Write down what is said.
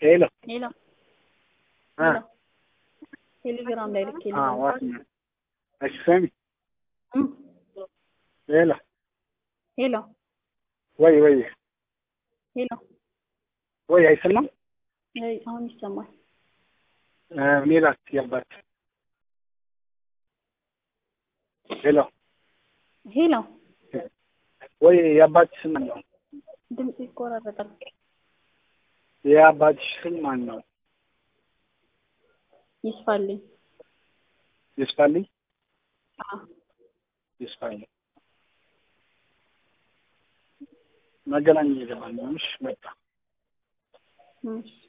ሄሎ ሄሎ ሄሎ ቴሌግራም ላይ ልክ ዋት ነው? እሺ ሰሚ ሄሎ ሄሎ ወይ ሄሎ ወይ አይሰማም? አሁን ይሰማል። ሜላት ያባት ሄሎ ሄሎ ወይ የአባትሽ ስም ማን ነው? ድምጽ ይቆራረጣል። የአባትሽ ስም ማን ነው? ይስፋልኝ። ይስፋልኝ አዎ ይስፋልኝ መገናኛ ይገባል ነው። እሺ መጣ